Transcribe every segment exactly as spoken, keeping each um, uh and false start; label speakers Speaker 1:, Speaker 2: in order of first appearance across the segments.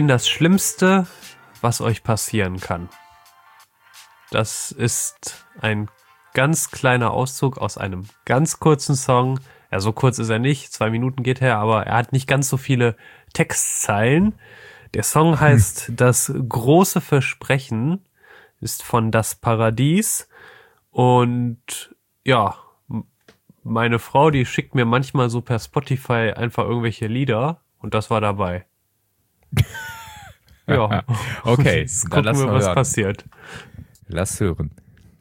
Speaker 1: bin das Schlimmste, was euch passieren kann. Das ist ein ganz kleiner Auszug aus einem ganz kurzen Song. Ja, so kurz ist er nicht, zwei Minuten geht her, aber er hat nicht ganz so viele Textzeilen. Der Song heißt Das große Versprechen, ist von Das Paradies und ja, meine Frau, die schickt mir manchmal so per Spotify einfach irgendwelche Lieder und das war dabei. Ja.
Speaker 2: Okay,
Speaker 1: Jetzt
Speaker 2: dann
Speaker 1: gucken
Speaker 2: lass
Speaker 1: wir,
Speaker 2: mal
Speaker 1: was
Speaker 2: hören.
Speaker 1: passiert.
Speaker 2: Lass hören.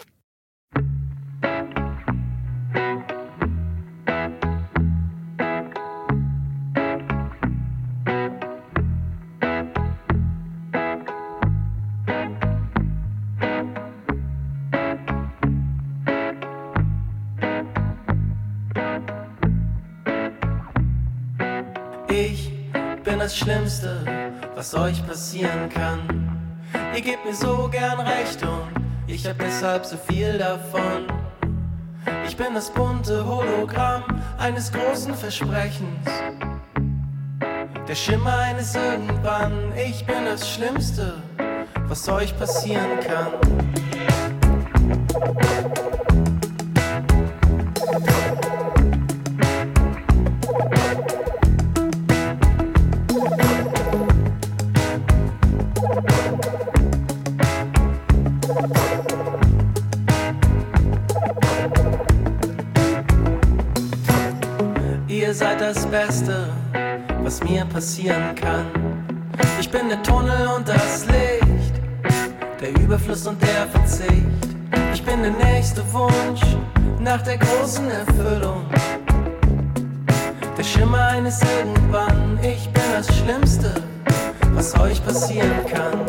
Speaker 3: Ich bin das Schlimmste, was euch passieren kann. Ihr gebt mir so gern recht und ich hab deshalb so viel davon. Ich bin das bunte Hologramm eines großen Versprechens, der Schimmer eines Irgendwann. Ich bin das Schlimmste, was euch passieren kann. Ihr seid das Beste, was mir passieren kann. Ich bin der Tunnel und das Licht, der Überfluss und der Verzicht. Ich bin der nächste Wunsch nach der großen Erfüllung, der Schimmer eines Irgendwann. Ich bin das Schlimmste, was euch passieren kann.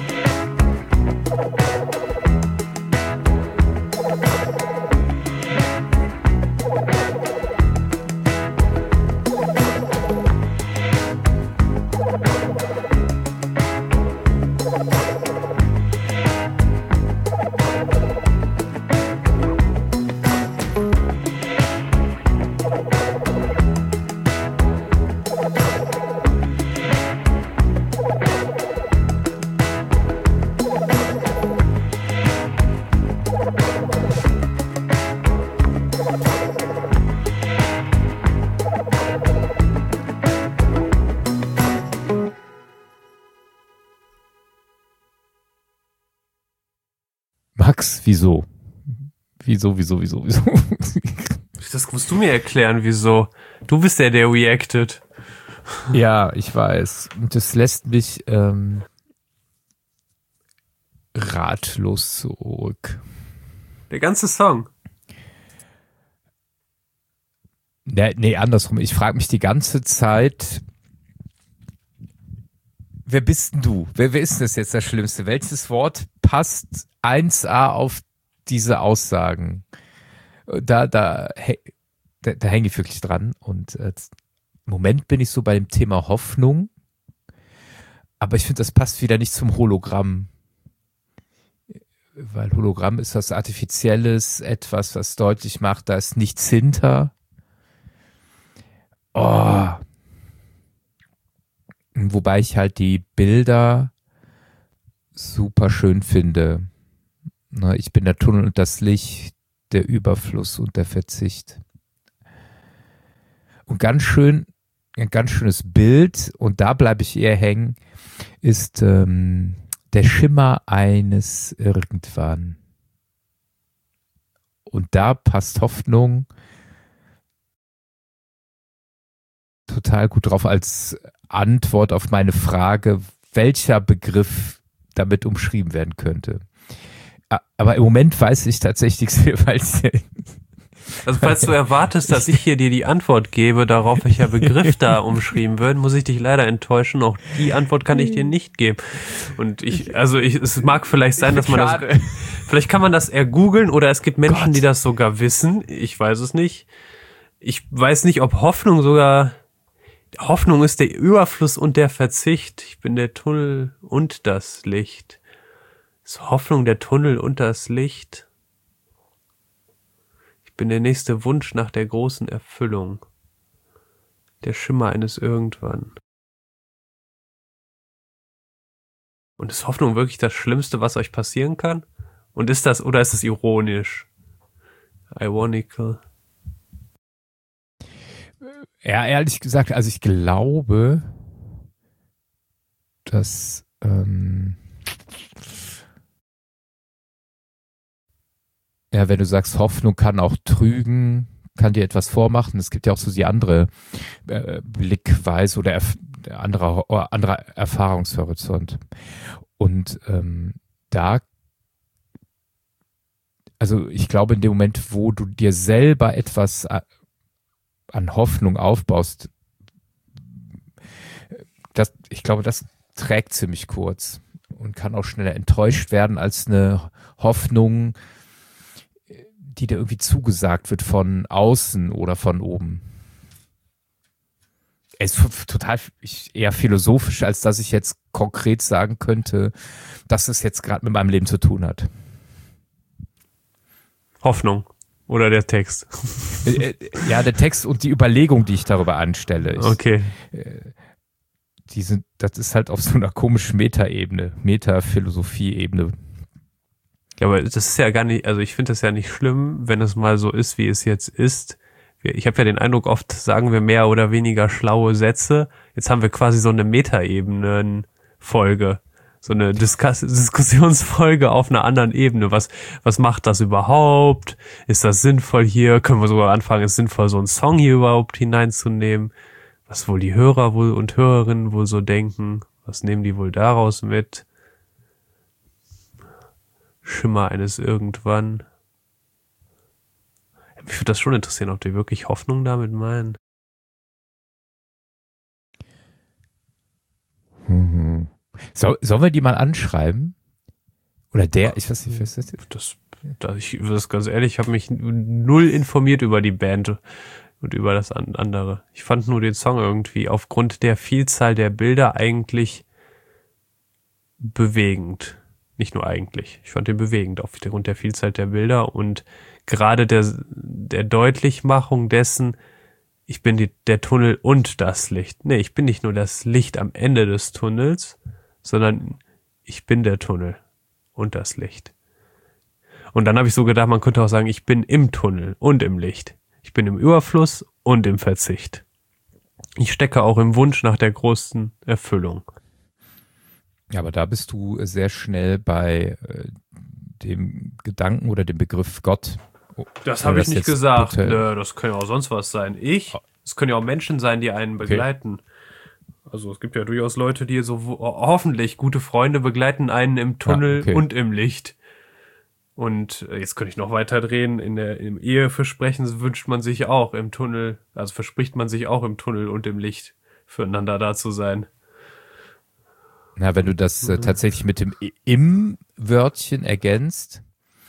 Speaker 2: Max, wieso? Wieso, wieso, wieso, wieso?
Speaker 1: Das musst du mir erklären, wieso. Du bist der, der reacted.
Speaker 2: Ja, ich weiß. Und das lässt mich ähm, ratlos zurück.
Speaker 1: Der ganze Song.
Speaker 2: Nee, nee, andersrum. Ich frage mich die ganze Zeit, wer bist denn du? Wer, wer ist denn das jetzt das Schlimmste? Welches Wort passt eins a auf diese Aussagen? Da, da, da, da hänge ich wirklich dran. Und äh, im Moment bin ich so bei dem Thema Hoffnung. Aber ich finde, das passt wieder nicht zum Hologramm. Weil Hologramm ist was Artifizielles, etwas, was deutlich macht, da ist nichts hinter. Oh. Wobei ich halt die Bilder super schön finde. Na, ich bin der Tunnel und das Licht, der Überfluss und der Verzicht. Und ganz schön, ein ganz schönes Bild, und da bleibe ich eher hängen, ist ähm, der Schimmer eines Irgendwann. Und da passt Hoffnung total gut drauf als Antwort auf meine Frage, welcher Begriff damit umschrieben werden könnte. Aber im Moment weiß ich tatsächlich nichts mehr, weil es
Speaker 1: Also falls du erwartest, dass ich hier dir die Antwort gebe, darauf welcher Begriff da umschrieben wird, muss ich dich leider enttäuschen. Auch die Antwort kann ich dir nicht geben. Und ich, also ich, es mag vielleicht sein, dass man das, vielleicht kann man das eher googeln oder es gibt Menschen,
Speaker 2: Gott.
Speaker 1: die das sogar wissen. Ich weiß es nicht. Ich weiß nicht, ob Hoffnung sogar, Hoffnung ist der Überfluss und der Verzicht. Ich bin der Tunnel und das Licht. Ist Hoffnung der Tunnel und das Licht? Ich bin der nächste Wunsch nach der großen Erfüllung. Der Schimmer eines Irgendwann. Und ist Hoffnung wirklich das Schlimmste, was euch passieren kann? Und ist das, oder ist es ironisch? Ironical.
Speaker 2: Ja, ehrlich gesagt, also ich glaube, dass ähm, ja, wenn du sagst, Hoffnung kann auch trügen, kann dir etwas vormachen. Es gibt ja auch so die andere äh, Blickweise oder erf- anderer, oder anderer Erfahrungshorizont. Und ähm, da, also ich glaube, in dem Moment, wo du dir selber etwas a- an Hoffnung aufbaust, das, ich glaube, das trägt ziemlich kurz und kann auch schneller enttäuscht werden als eine Hoffnung, die dir irgendwie zugesagt wird von außen oder von oben. Es ist f- total ich, eher philosophisch, als dass ich jetzt konkret sagen könnte, dass es jetzt gerade mit meinem Leben zu tun hat.
Speaker 1: Hoffnung. Oder der Text.
Speaker 2: Äh, äh, ja, der Text und die Überlegung, die ich darüber anstelle. Ich,
Speaker 1: Okay.
Speaker 2: die sind, das ist halt auf so einer komischen Metaebene, Metaphilosophie-Ebene.
Speaker 1: Ja, aber das ist ja gar nicht, also ich finde das ja nicht schlimm, wenn es mal so ist, wie es jetzt ist. Wir- Ich habe ja den Eindruck, oft sagen wir mehr oder weniger schlaue Sätze. Jetzt haben wir quasi so eine Metaebenen-Folge. So eine Diskus- Diskussionsfolge auf einer anderen Ebene. Was, was macht das überhaupt? Ist das sinnvoll hier? Können wir sogar anfangen, ist sinnvoll, so einen Song hier überhaupt hineinzunehmen? Was wohl die Hörer wohl und Hörerinnen wohl so denken? Was nehmen die wohl daraus mit? Schimmer eines Irgendwann. Mich würde das schon interessieren, ob die wirklich Hoffnung damit meinen.
Speaker 2: Mhm. So, sollen wir die mal anschreiben? Oder der, ich weiß nicht, was ist das?
Speaker 1: Das, das ich das ganz ehrlich, ich habe mich null informiert über die Band und über das an- andere. Ich fand nur den Song irgendwie aufgrund der Vielzahl der Bilder eigentlich bewegend. Nicht nur eigentlich. Ich fand den bewegend aufgrund der Vielzahl der Bilder und gerade der, der Deutlichmachung dessen, ich bin die, der Tunnel und das Licht. Nee, ich bin nicht nur das Licht am Ende des Tunnels, sondern ich bin der Tunnel und das Licht. Und dann habe ich so gedacht, man könnte auch sagen, ich bin im Tunnel und im Licht. Ich bin im Überfluss und im Verzicht. Ich stecke auch im Wunsch nach der großen Erfüllung.
Speaker 2: Ja, aber da bist du sehr schnell bei äh, dem Gedanken oder dem Begriff Gott.
Speaker 1: Das
Speaker 2: Oder
Speaker 1: habe ich
Speaker 2: das
Speaker 1: nicht
Speaker 2: jetzt
Speaker 1: gesagt.
Speaker 2: bitte-
Speaker 1: Nö, das können ja auch sonst was sein. Ich? Es können ja auch Menschen sein, die einen begleiten. Also es gibt ja durchaus Leute, die so wo- hoffentlich gute Freunde begleiten einen im Tunnel
Speaker 2: Ja, okay.
Speaker 1: und im Licht. Und äh, jetzt könnte ich noch weiter drehen. In der im Eheversprechen wünscht man sich auch im Tunnel, also verspricht man sich auch im Tunnel und im Licht füreinander da zu sein.
Speaker 2: Na, wenn du das äh, tatsächlich mit dem I- Im-Wörtchen ergänzt,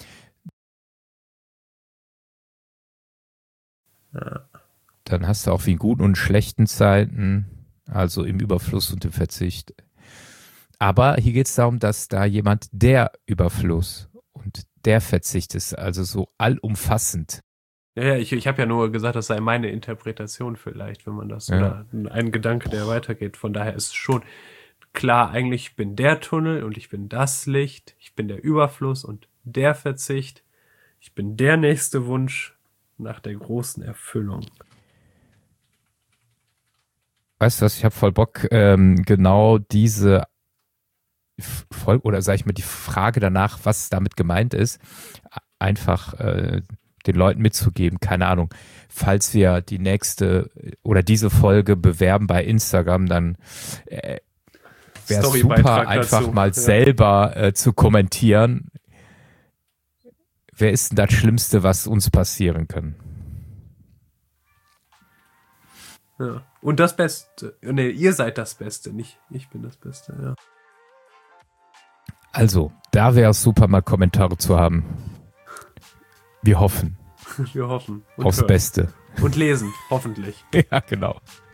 Speaker 2: dann hast du auch wie in guten und schlechten Zeiten, also im Überfluss und im Verzicht. Aber hier geht es darum, dass da jemand der Überfluss und der Verzicht ist, also so allumfassend.
Speaker 1: Ja, ja, ich, ich habe ja nur gesagt, das sei meine Interpretation vielleicht, wenn man das,
Speaker 2: Ja.
Speaker 1: oder ein Gedanke, der weitergeht. Von daher ist es schon klar, eigentlich ich bin der Tunnel und ich bin das Licht, ich bin der Überfluss und der Verzicht, ich bin der nächste Wunsch nach der großen Erfüllung.
Speaker 2: Weißt du was, ich habe voll Bock, ähm, genau diese Folge, oder sage ich mal die Frage danach, was damit gemeint ist, einfach äh, den Leuten mitzugeben. Keine Ahnung, falls wir die nächste oder diese Folge bewerben bei Instagram, dann äh, wäre es
Speaker 1: Storybeitrag
Speaker 2: super, einfach
Speaker 1: dazu.
Speaker 2: mal
Speaker 1: Ja.
Speaker 2: selber äh, zu kommentieren. Wer ist denn das Schlimmste, was uns passieren kann?
Speaker 1: Ja. Und das Beste. Nee, ihr seid das Beste, nicht ich bin das Beste, ja.
Speaker 2: Also, da wäre es super, mal Kommentare zu haben. Wir hoffen
Speaker 1: Wir hoffen. Und
Speaker 2: aufs
Speaker 1: hören.
Speaker 2: Beste.
Speaker 1: Und lesen, hoffentlich.
Speaker 2: Ja, genau.